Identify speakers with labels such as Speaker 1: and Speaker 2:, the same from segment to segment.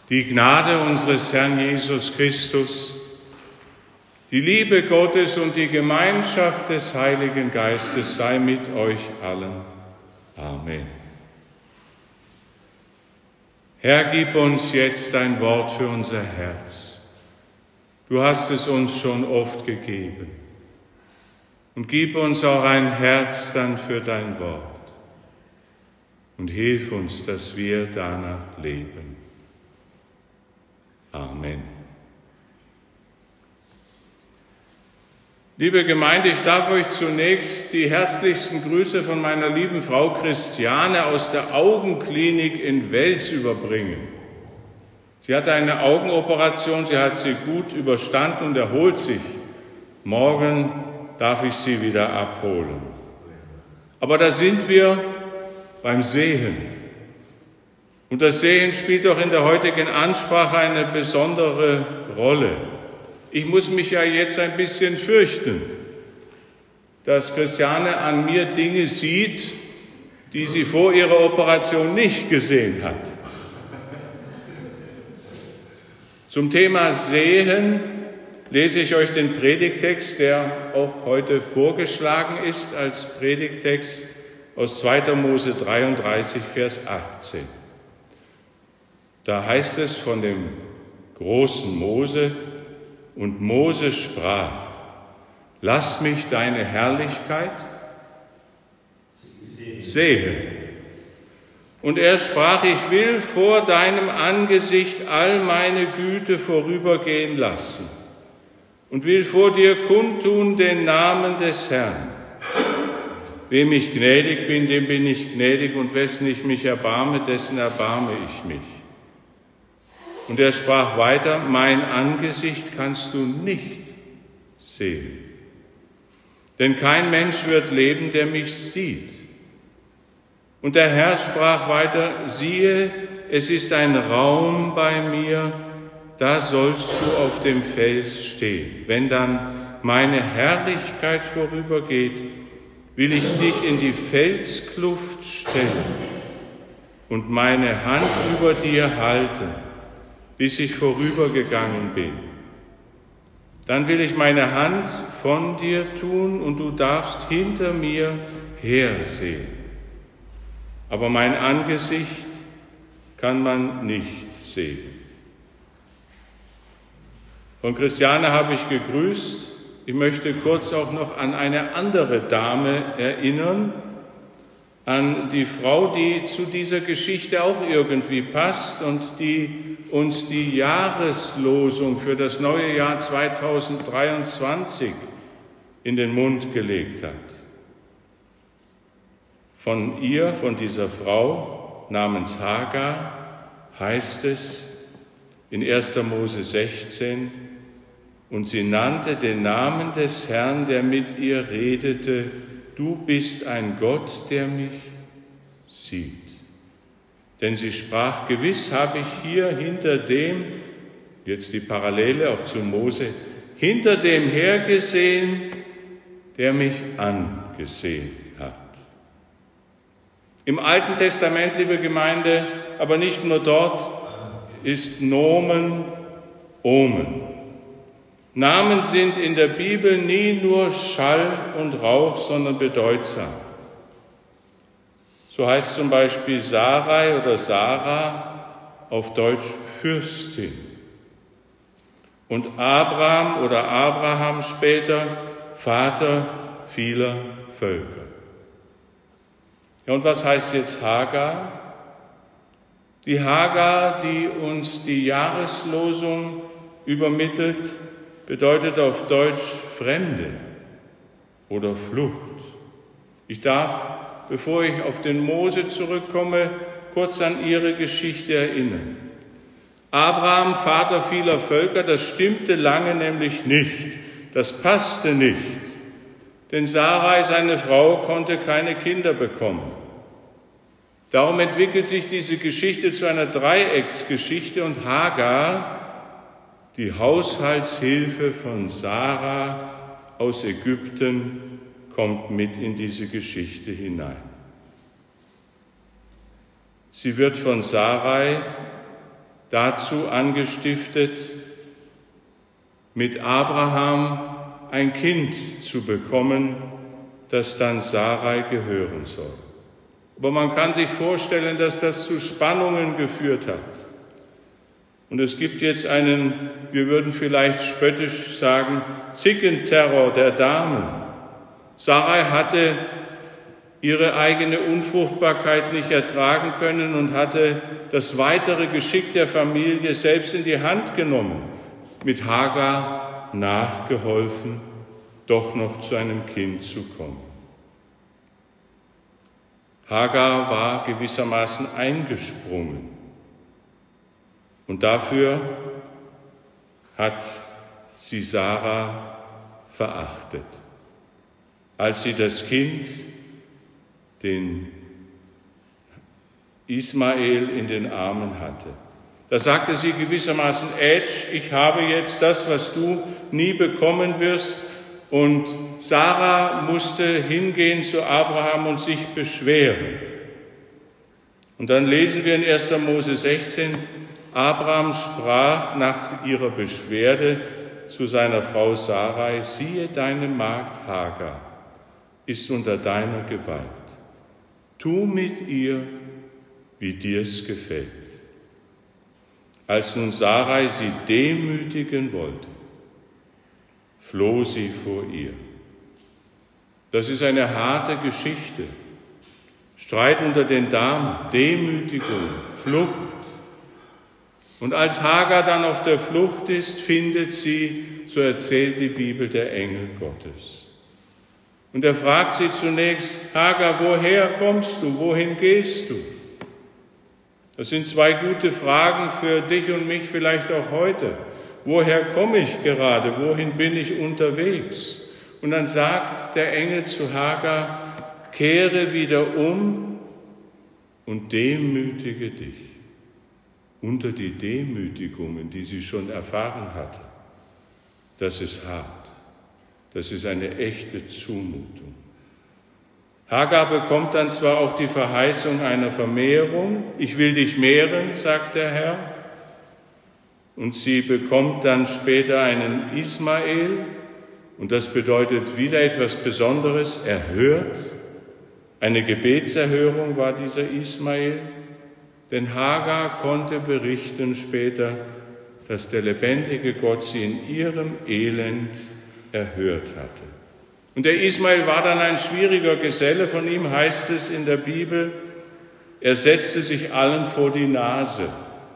Speaker 1: Die Gnade unseres Herrn Jesus Christus, die Liebe Gottes und die Gemeinschaft des Heiligen Geistes sei mit euch allen. Amen. Herr, gib uns jetzt dein Wort für unser Herz. Du hast es uns schon oft gegeben. Und gib uns auch ein Herz dann für dein Wort. Und hilf uns, dass wir danach leben. Amen. Liebe Gemeinde, ich darf euch zunächst die herzlichsten Grüße von meiner lieben Frau Christiane aus der Augenklinik in Wels überbringen. Sie hatte eine Augenoperation, sie hat sie gut überstanden und erholt sich. Morgen darf ich sie wieder abholen. Aber da sind wir beim Sehen. Und das Sehen spielt auch in der heutigen Ansprache eine besondere Rolle. Ich muss mich ja jetzt ein bisschen fürchten, dass Christiane an mir Dinge sieht, die sie vor ihrer Operation nicht gesehen hat. Zum Thema Sehen lese ich euch den Predigttext, der auch heute vorgeschlagen ist als Predigttext aus 2. Mose 33, Vers 18. Da heißt es von dem großen Mose: Und Mose sprach: Lass mich deine Herrlichkeit sehen. Und er sprach: Ich will vor deinem Angesicht all meine Güte vorübergehen lassen und will vor dir kundtun den Namen des Herrn. Wem ich gnädig bin, dem bin ich gnädig, und wessen ich mich erbarme, dessen erbarme ich mich. Und er sprach weiter: Mein Angesicht kannst du nicht sehen, denn kein Mensch wird leben, der mich sieht. Und der Herr sprach weiter: Siehe, es ist ein Raum bei mir, da sollst du auf dem Fels stehen. Wenn dann meine Herrlichkeit vorübergeht, will ich dich in die Felskluft stellen und meine Hand über dir halten, bis ich vorübergegangen bin. Dann will ich meine Hand von dir tun und du darfst hinter mir hersehen. Aber mein Angesicht kann man nicht sehen. Von Christiane habe ich gegrüßt. Ich möchte kurz auch noch an eine andere Dame erinnern, an die Frau, die zu dieser Geschichte auch irgendwie passt und die uns die Jahreslosung für das neue Jahr 2023 in den Mund gelegt hat. Von ihr, von dieser Frau namens Hagar, heißt es in 1. Mose 16: Und sie nannte den Namen des Herrn, der mit ihr redete: Du bist ein Gott, der mich sieht. Denn sie sprach: Gewiss habe ich hier hinter dem, jetzt die Parallele auch zu Mose, hinter dem hergesehen, der mich angesehen hat. Im Alten Testament, liebe Gemeinde, aber nicht nur dort, ist Nomen Omen. Namen sind in der Bibel nie nur Schall und Rauch, sondern bedeutsam. So heißt zum Beispiel Sarai oder Sarah auf Deutsch Fürstin. Und Abraham oder Abraham später Vater vieler Völker. Ja, und was heißt jetzt Hagar? Die Hagar, die uns die Jahreslosung übermittelt, bedeutet auf Deutsch Fremde oder Flucht. Ich darf, bevor ich auf den Mose zurückkomme, kurz an ihre Geschichte erinnern. Abraham, Vater vieler Völker, das stimmte lange nämlich nicht. Das passte nicht. Denn Sarai, seine Frau, konnte keine Kinder bekommen. Darum entwickelt sich diese Geschichte zu einer Dreiecksgeschichte und Hagar, die Haushaltshilfe von Sarah aus Ägypten, kommt mit in diese Geschichte hinein. Sie wird von Sarai dazu angestiftet, mit Abraham ein Kind zu bekommen, das dann Sarai gehören soll. Aber man kann sich vorstellen, dass das zu Spannungen geführt hat. Und es gibt jetzt einen, wir würden vielleicht spöttisch sagen, Zickenterror der Damen. Sarai hatte ihre eigene Unfruchtbarkeit nicht ertragen können und hatte das weitere Geschick der Familie selbst in die Hand genommen, mit Hagar nachgeholfen, doch noch zu einem Kind zu kommen. Hagar war gewissermaßen eingesprungen und dafür hat sie Sarah verachtet, als sie das Kind, den Ismael, in den Armen hatte. Da sagte sie gewissermaßen, ich habe jetzt das, was du nie bekommen wirst. Und Sarah musste hingehen zu Abraham und sich beschweren. Und dann lesen wir in 1. Mose 16, Abraham sprach nach ihrer Beschwerde zu seiner Frau Sarai, siehe, deine Magd Hagar ist unter deiner Gewalt. Tu mit ihr, wie dir's gefällt. Als nun Sarai sie demütigen wollte, floh sie vor ihr. Das ist eine harte Geschichte. Streit unter den Damen, Demütigung, Flucht. Und als Hagar dann auf der Flucht ist, findet sie, so erzählt die Bibel, der Engel Gottes. Und er fragt sie zunächst, Hagar, woher kommst du, wohin gehst du? Das sind zwei gute Fragen für dich und mich vielleicht auch heute. Woher komme ich gerade? Wohin bin ich unterwegs? Und dann sagt der Engel zu Hagar, kehre wieder um und demütige dich unter die Demütigungen, die sie schon erfahren hatte. Das ist hart. Das ist eine echte Zumutung. Hagar bekommt dann zwar auch die Verheißung einer Vermehrung. Ich will dich mehren, sagt der Herr. Und sie bekommt dann später einen Ismael. Und das bedeutet wieder etwas Besonderes. Erhört. Eine Gebetserhörung war dieser Ismael. Denn Hagar konnte berichten später, dass der lebendige Gott sie in ihrem Elend erhört hatte. Und der Ismael war dann ein schwieriger Geselle. Von ihm heißt es in der Bibel, er setzte sich allen vor die Nase.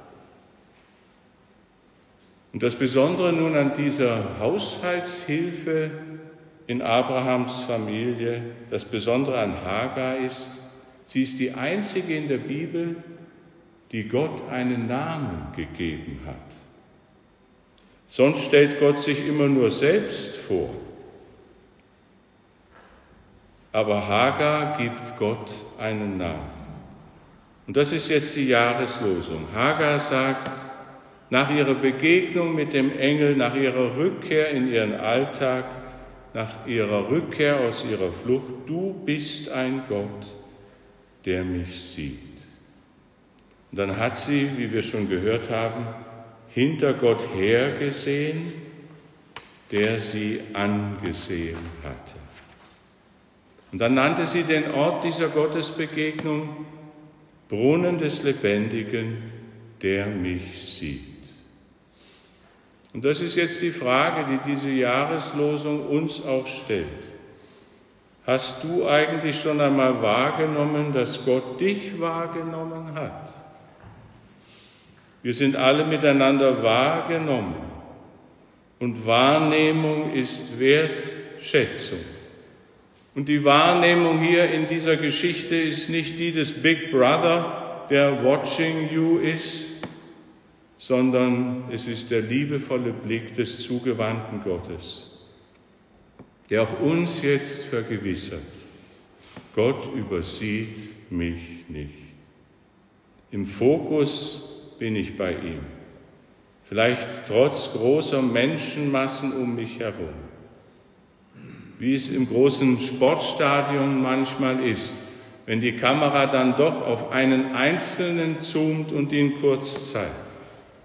Speaker 1: Und das Besondere nun an dieser Haushaltshilfe in Abrahams Familie, das Besondere an Hagar ist, sie ist die einzige in der Bibel, die Gott einen Namen gegeben hat. Sonst stellt Gott sich immer nur selbst vor. Aber Hagar gibt Gott einen Namen. Und das ist jetzt die Jahreslosung. Hagar sagt, nach ihrer Begegnung mit dem Engel, nach ihrer Rückkehr in ihren Alltag, nach ihrer Rückkehr aus ihrer Flucht, du bist ein Gott, der mich sieht. Und dann hat sie, wie wir schon gehört haben, hinter Gott hergesehen, der sie angesehen hatte. Und dann nannte sie den Ort dieser Gottesbegegnung Brunnen des Lebendigen, der mich sieht. Und das ist jetzt die Frage, die diese Jahreslosung uns auch stellt. Hast du eigentlich schon einmal wahrgenommen, dass Gott dich wahrgenommen hat? Wir sind alle miteinander wahrgenommen. Und Wahrnehmung ist Wertschätzung. Und die Wahrnehmung hier in dieser Geschichte ist nicht die des Big Brother, der watching you ist, sondern es ist der liebevolle Blick des zugewandten Gottes, der auch uns jetzt vergewissert, Gott übersieht mich nicht. Im Fokus bin ich bei ihm, vielleicht trotz großer Menschenmassen um mich herum. Wie es im großen Sportstadion manchmal ist, wenn die Kamera dann doch auf einen Einzelnen zoomt und ihn kurz zeigt.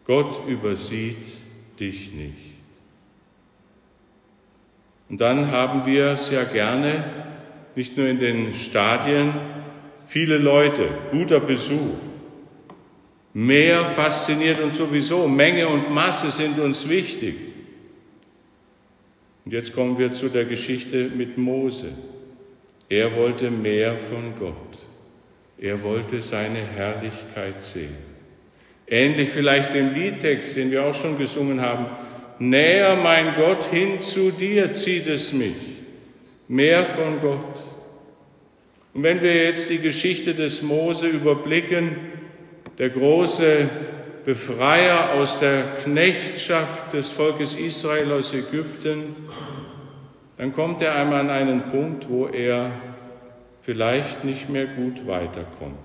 Speaker 1: Gott übersieht dich nicht. Und dann haben wir es ja gerne, nicht nur in den Stadien, viele Leute, guter Besuch. Meer fasziniert uns sowieso, Menge und Masse sind uns wichtig. Und jetzt kommen wir zu der Geschichte mit Mose. Er wollte mehr von Gott. Er wollte seine Herrlichkeit sehen. Ähnlich vielleicht dem Liedtext, den wir auch schon gesungen haben. Näher, mein Gott, hin zu dir zieht es mich. Mehr von Gott. Und wenn wir jetzt die Geschichte des Mose überblicken, der große Befreier aus der Knechtschaft des Volkes Israel aus Ägypten, dann kommt er einmal an einen Punkt, wo er vielleicht nicht mehr gut weiterkommt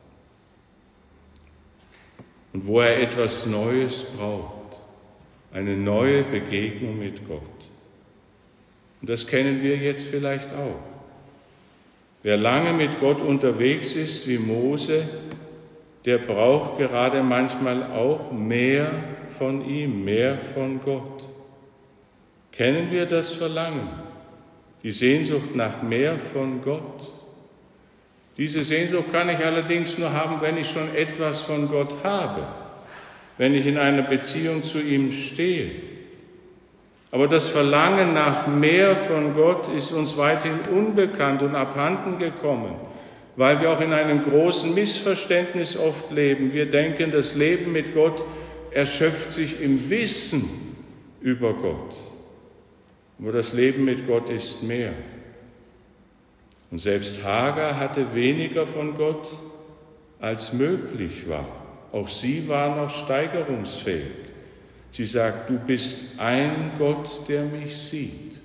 Speaker 1: und wo er etwas Neues braucht, eine neue Begegnung mit Gott. Und das kennen wir jetzt vielleicht auch. Wer lange mit Gott unterwegs ist wie Mose, der braucht gerade manchmal auch mehr von ihm, mehr von Gott. Kennen wir das Verlangen, die Sehnsucht nach mehr von Gott? Diese Sehnsucht kann ich allerdings nur haben, wenn ich schon etwas von Gott habe, wenn ich in einer Beziehung zu ihm stehe. Aber das Verlangen nach mehr von Gott ist uns weithin unbekannt und abhanden gekommen, weil wir auch in einem großen Missverständnis oft leben. Wir denken, das Leben mit Gott erschöpft sich im Wissen über Gott. Aber das Leben mit Gott ist mehr. Und selbst Hagar hatte weniger von Gott, als möglich war. Auch sie war noch steigerungsfähig. Sie sagt, du bist ein Gott, der mich sieht.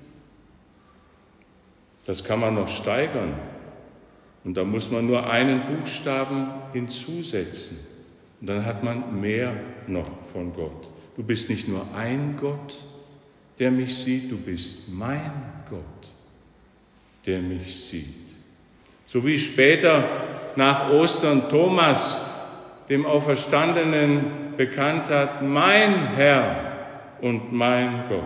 Speaker 1: Das kann man noch steigern. Und da muss man nur einen Buchstaben hinzusetzen. Und dann hat man mehr noch von Gott. Du bist nicht nur ein Gott, der mich sieht, du bist mein Gott, der mich sieht. So wie später nach Ostern Thomas dem Auferstandenen bekannt hat, mein Herr und mein Gott.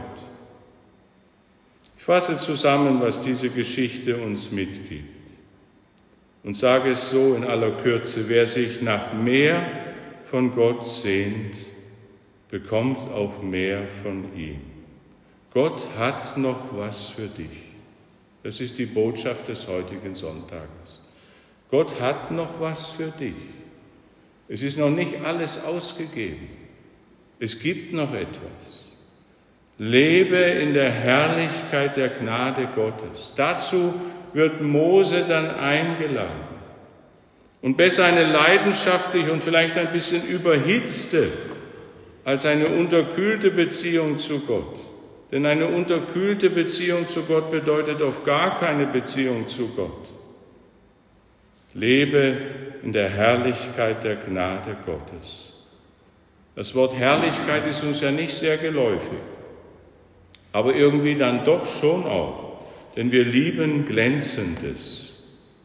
Speaker 1: Ich fasse zusammen, was diese Geschichte uns mitgibt und sage es so in aller Kürze: Wer sich nach mehr von Gott sehnt, bekommt auch mehr von ihm. Gott hat noch was für dich. Das ist die Botschaft des heutigen Sonntages. Gott hat noch was für dich. Es ist noch nicht alles ausgegeben. Es gibt noch etwas. Lebe in der Herrlichkeit der Gnade Gottes. Dazu wird Mose dann eingeladen. Und besser eine leidenschaftliche und vielleicht ein bisschen überhitzte als eine unterkühlte Beziehung zu Gott. Denn eine unterkühlte Beziehung zu Gott bedeutet auf gar keine Beziehung zu Gott. Lebe in der Herrlichkeit der Gnade Gottes. Das Wort Herrlichkeit ist uns ja nicht sehr geläufig, aber irgendwie dann doch schon auch, denn wir lieben Glänzendes,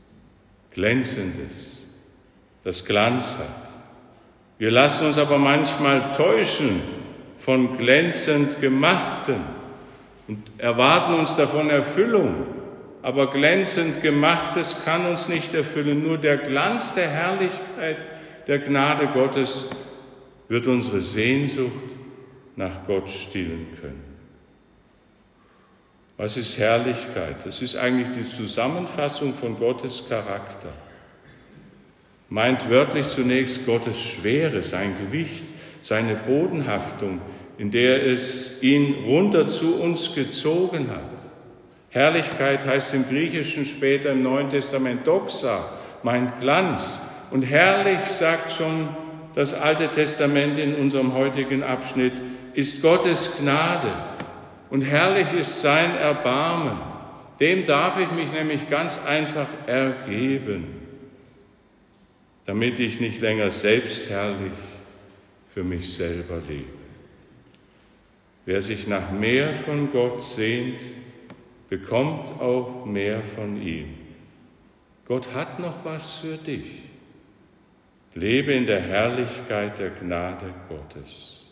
Speaker 1: das Glanz hat. Wir lassen uns aber manchmal täuschen von glänzend Gemachten und erwarten uns davon Erfüllung. Aber glänzend Gemachtes kann uns nicht erfüllen. Nur der Glanz der Herrlichkeit der Gnade Gottes wird unsere Sehnsucht nach Gott stillen können. Was ist Herrlichkeit? Das ist eigentlich die Zusammenfassung von Gottes Charakter. Meint wörtlich zunächst Gottes Schwere, sein Gewicht, seine Bodenhaftung, in der es ihn runter zu uns gezogen hat. Herrlichkeit heißt im Griechischen später im Neuen Testament Doxa, meint Glanz. Und herrlich, sagt schon das Alte Testament in unserem heutigen Abschnitt, ist Gottes Gnade. Und herrlich ist sein Erbarmen. Dem darf ich mich nämlich ganz einfach ergeben, damit ich nicht länger selbstherrlich für mich selber lebe. Wer sich nach mehr von Gott sehnt, bekommt auch mehr von ihm. Gott hat noch was für dich. Lebe in der Herrlichkeit der Gnade Gottes.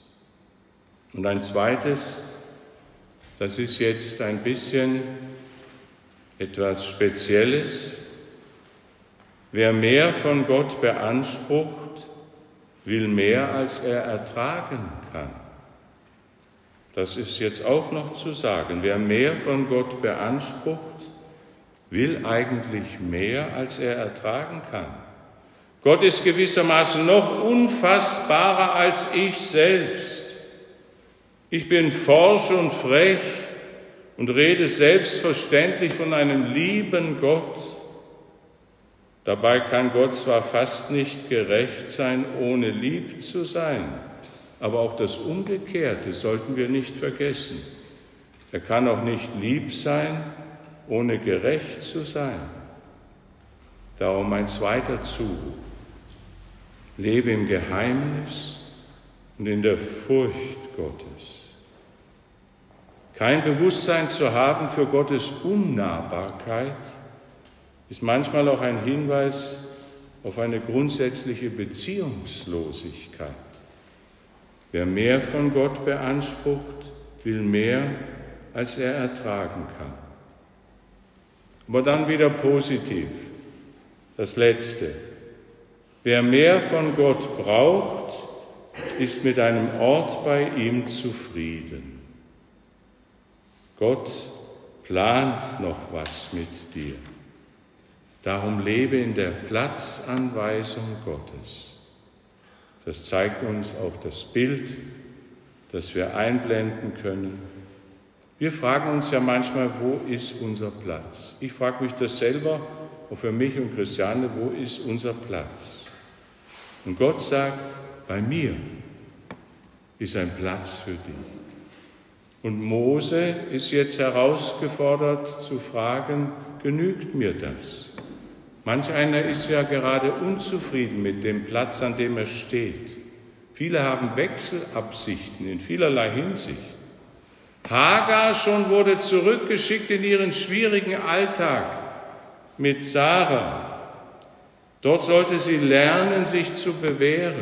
Speaker 1: Und ein zweites, das ist jetzt ein bisschen etwas Spezielles. Wer mehr von Gott beansprucht, will mehr, als er ertragen kann. Das ist jetzt auch noch zu sagen. Wer mehr von Gott beansprucht, will eigentlich mehr, als er ertragen kann. Gott ist gewissermaßen noch unfassbarer als ich selbst. Ich bin forsch und frech und rede selbstverständlich von einem lieben Gott. Dabei kann Gott zwar fast nicht gerecht sein, ohne lieb zu sein, aber auch das Umgekehrte sollten wir nicht vergessen. Er kann auch nicht lieb sein, ohne gerecht zu sein. Darum mein zweiter Zuruf. Lebe im Geheimnis und in der Furcht Gottes. Kein Bewusstsein zu haben für Gottes Unnahbarkeit ist manchmal auch ein Hinweis auf eine grundsätzliche Beziehungslosigkeit. Wer mehr von Gott beansprucht, will mehr, als er ertragen kann. Aber dann wieder positiv, das Letzte. Wer mehr von Gott braucht, ist mit einem Ort bei ihm zufrieden. Gott plant noch was mit dir. Darum lebe in der Platzanweisung Gottes. Das zeigt uns auch das Bild, das wir einblenden können. Wir fragen uns ja manchmal, wo ist unser Platz? Ich frage mich das selber, auch für mich und Christiane, wo ist unser Platz? Und Gott sagt, bei mir ist ein Platz für dich. Und Mose ist jetzt herausgefordert zu fragen, genügt mir das? Manch einer ist ja gerade unzufrieden mit dem Platz, an dem er steht. Viele haben Wechselabsichten in vielerlei Hinsicht. Hagar schon wurde zurückgeschickt in ihren schwierigen Alltag mit Sarah. Dort sollte sie lernen, sich zu bewähren.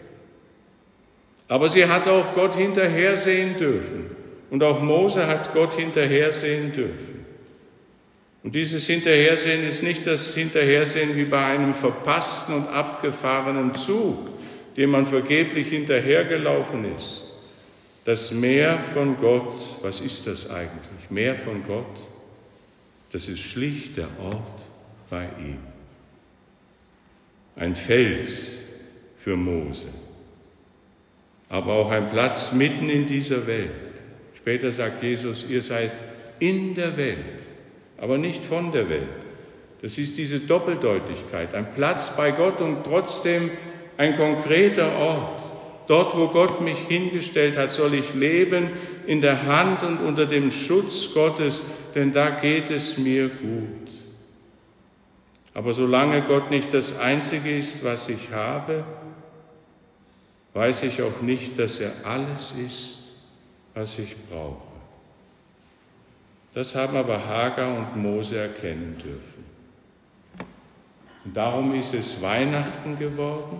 Speaker 1: Aber sie hat auch Gott hinterhersehen dürfen. Und auch Mose hat Gott hinterhersehen dürfen. Und dieses Hinterhersehen ist nicht das Hinterhersehen wie bei einem verpassten und abgefahrenen Zug, dem man vergeblich hinterhergelaufen ist. Das Mehr von Gott, was ist das eigentlich? Mehr von Gott, das ist schlicht der Ort bei ihm. Ein Fels für Mose, aber auch ein Platz mitten in dieser Welt. Später sagt Jesus, ihr seid in der Welt, aber nicht von der Welt. Das ist diese Doppeldeutigkeit, ein Platz bei Gott und trotzdem ein konkreter Ort. Dort, wo Gott mich hingestellt hat, soll ich leben in der Hand und unter dem Schutz Gottes, denn da geht es mir gut. Aber solange Gott nicht das Einzige ist, was ich habe, weiß ich auch nicht, dass er alles ist, was ich brauche. Das haben aber Hagar und Mose erkennen dürfen. Und darum ist es Weihnachten geworden,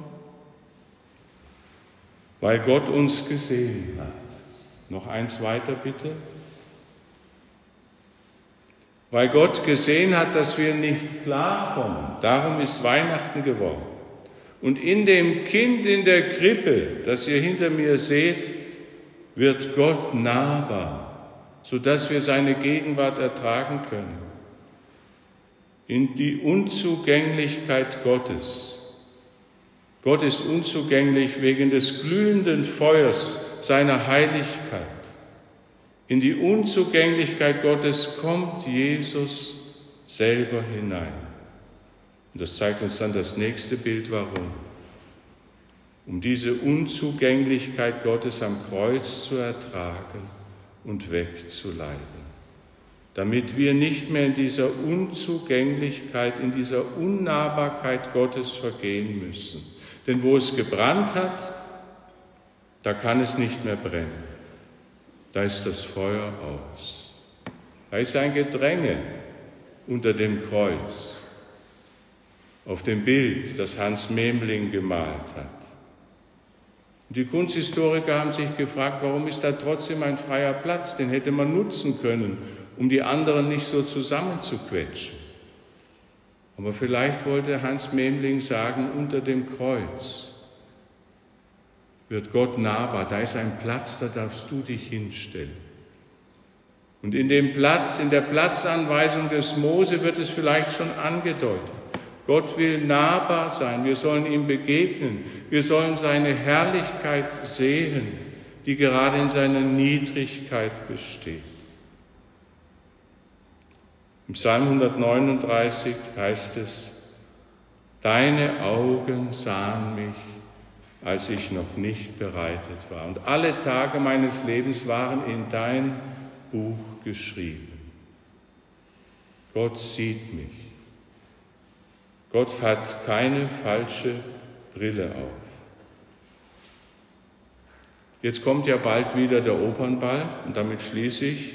Speaker 1: weil Gott uns gesehen hat. Noch eins weiter bitte. Weil Gott gesehen hat, dass wir nicht klarkommen. Darum ist Weihnachten geworden. Und in dem Kind in der Krippe, das ihr hinter mir seht, wird Gott nahbar, sodass wir seine Gegenwart ertragen können. In die Unzugänglichkeit Gottes. Gott ist unzugänglich wegen des glühenden Feuers seiner Heiligkeit. In die Unzugänglichkeit Gottes kommt Jesus selber hinein. Und das zeigt uns dann das nächste Bild, warum. Um diese Unzugänglichkeit Gottes am Kreuz zu ertragen und wegzuleiten. Damit wir nicht mehr in dieser Unzugänglichkeit, in dieser Unnahbarkeit Gottes vergehen müssen. Denn wo es gebrannt hat, da kann es nicht mehr brennen. Da ist das Feuer aus. Da ist ein Gedränge unter dem Kreuz, auf dem Bild, das Hans Memling gemalt hat. Und die Kunsthistoriker haben sich gefragt, warum ist da trotzdem ein freier Platz? Den hätte man nutzen können, um die anderen nicht so zusammenzuquetschen. Aber vielleicht wollte Hans Memling sagen, unter dem Kreuz wird Gott nahbar. Da ist ein Platz, da darfst du dich hinstellen. Und in dem Platz, in der Platzanweisung des Mose wird es vielleicht schon angedeutet. Gott will nahbar sein, wir sollen ihm begegnen, wir sollen seine Herrlichkeit sehen, die gerade in seiner Niedrigkeit besteht. Im Psalm 139 heißt es, deine Augen sahen mich, als ich noch nicht bereitet war. Und alle Tage meines Lebens waren in dein Buch geschrieben. Gott sieht mich. Gott hat keine falsche Brille auf. Jetzt kommt ja bald wieder der Opernball und damit schließe ich.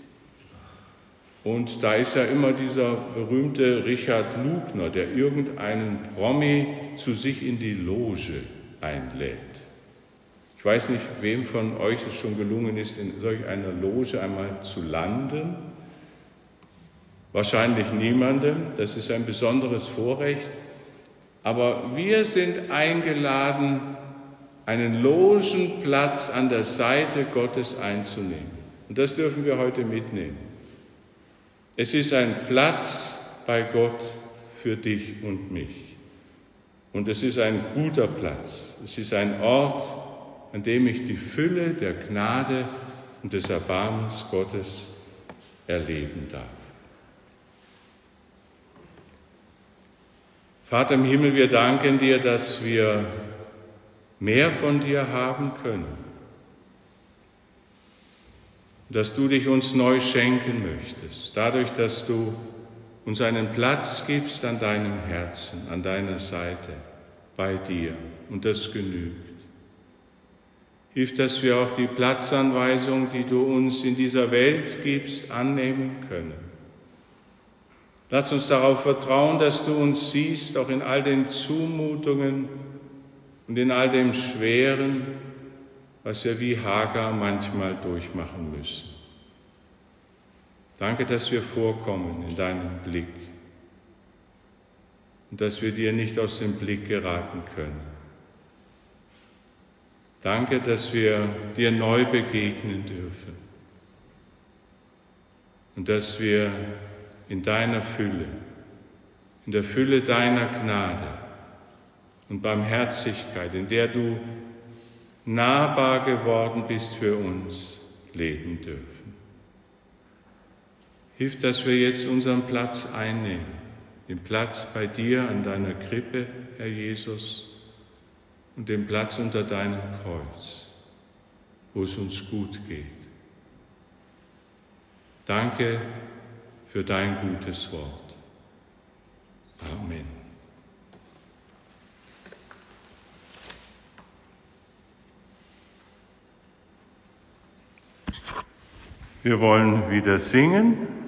Speaker 1: Und da ist ja immer dieser berühmte Richard Lugner, der irgendeinen Promi zu sich in die Loge einlädt. Ich weiß nicht, wem von euch es schon gelungen ist, in solch einer Loge einmal zu landen. Wahrscheinlich niemandem, das ist ein besonderes Vorrecht. Aber wir sind eingeladen, einen Logenplatz an der Seite Gottes einzunehmen. Und das dürfen wir heute mitnehmen. Es ist ein Platz bei Gott für dich und mich. Und es ist ein guter Platz. Es ist ein Ort, an dem ich die Fülle der Gnade und des Erbarmens Gottes erleben darf. Vater im Himmel, wir danken dir, dass wir mehr von dir haben können, dass du dich uns neu schenken möchtest, dadurch, dass du uns einen Platz gibst an deinem Herzen, an deiner Seite, bei dir, und das genügt. Hilf, dass wir auch die Platzanweisung, die du uns in dieser Welt gibst, annehmen können. Lass uns darauf vertrauen, dass du uns siehst, auch in all den Zumutungen und in all dem Schweren, was wir wie Hagar manchmal durchmachen müssen. Danke, dass wir vorkommen in deinem Blick und dass wir dir nicht aus dem Blick geraten können. Danke, dass wir dir neu begegnen dürfen und dass wir in deiner Fülle, in der Fülle deiner Gnade und Barmherzigkeit, in der du nahbar geworden bist für uns, leben dürfen. Hilf, dass wir jetzt unseren Platz einnehmen, den Platz bei dir an deiner Krippe, Herr Jesus, und den Platz unter deinem Kreuz, wo es uns gut geht. Danke für dein gutes Wort. Amen. Wir wollen wieder singen.